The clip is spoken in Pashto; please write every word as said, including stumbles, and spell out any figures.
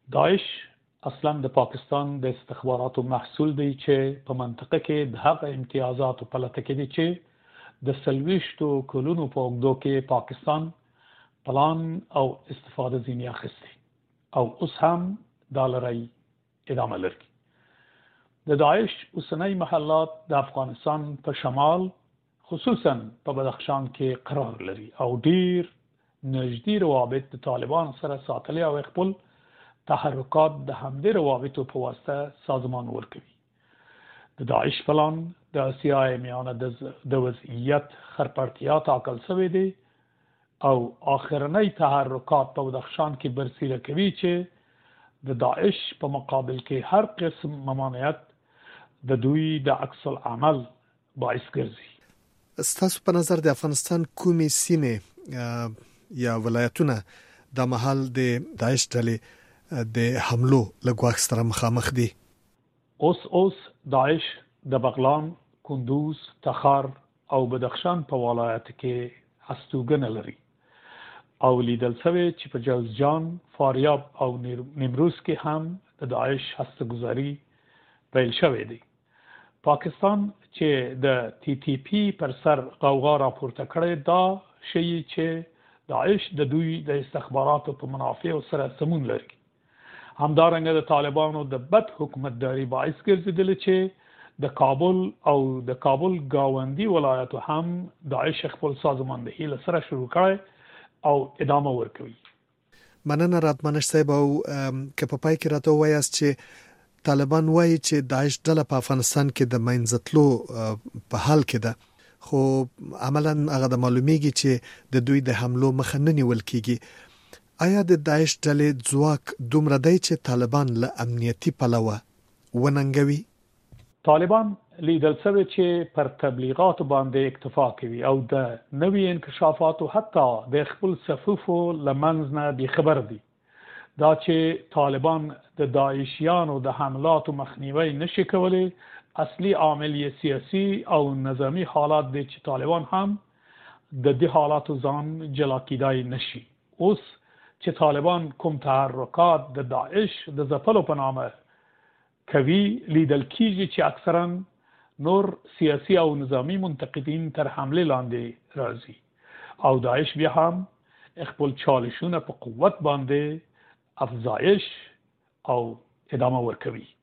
داعش اصلا د پاکستان د استخباراتو محصول دی چې په منطقه کې د هغه امتیازاتو په لټه کې دي چې د سلويشتو کلونو په اوږدو کې پاکستان پلان او استفاده ځینې اخیستي او اوس هم دا لري ادامه لري. د داعش اوسنۍ محلات د افغانستان په شمال خصوصا په بدخشان کې قرار لري او ډیر نږدې روابط د طالبان سره ساتلي او خپل تحرکات د همدې روابطو په واسطه سازمان ورکوي. د داعش پلان د اسیای میانه د وضعیت خرپړتیا ټاکل شوی دی او آخرنۍ تحرکات په بدخشان کې برسېره کوي چې د داعش په مقابل کې هر قسم ممانعت د دوی د عکس العمل باعث ګرځي. ستاسو په نظر د افغانستان کومې سیمې یا ولایتونه د محل د داعش ډلې د حملو لګواښ سره مخامخ دي؟ اوس اوس داعش د بغلان، کندوز، تخار او بدخشان په ولایت کې هستوګنه لري او لیدل شوی چې په جوزجان، فاریاب او نیمروز کې هم د داعش هسته‌ګذاري پیل شوی دی. پاکستان چې د ټي ټي پی پر سر غوغا راپورته کړی دا شی چې داعش د دوی د استخباراتو په منافع سره سمون لري. همدارنګه د طالبانو د بد حکومتداري باعث ګرځیدل چې د کابل او د کابل گاوندی ولایتو هم داعش خپل سازماندهي لسره شروع کړي او ادامه ورکوي. مننه راتمنش صاحب او که په پای کې راته وایاست چې طالبان وایي چې داعش ډله په افغانستان کې د منځتلو په حال کې ده خو عملاً هغه د معلومیږي چې د دوی د حملو مخه نه نیول کیږي. آیا د داعش ډلې ځواک دومره دی چې طالبان له امنیتي پلوه وننګوي؟ طالبان لیدل شوی چې پر تبلیغاتو باندې اکتفا کوي او د نوي انکشافاتو حتی د خپل صفوفو لمنځ نه بې خبر دي. دا چې طالبان د داعشیانو د حملاتو مخنیوي نشي کولی اصلي عامل یې سیاسي او نظامی حالات دي چې طالبان هم د دې حالاتو ځان جلا کیدای نشي. اوس چې طالبان کوم تحرکات د داعش د ځپلو په نامه کوي لیدل کیږي چې اکثرا نور سیاسي او نظامی منتقدین تر حمله لاندې راځي او داعش بیا هم خپل چالشونه په قوت باندې افزایش او ادامه ورکوي.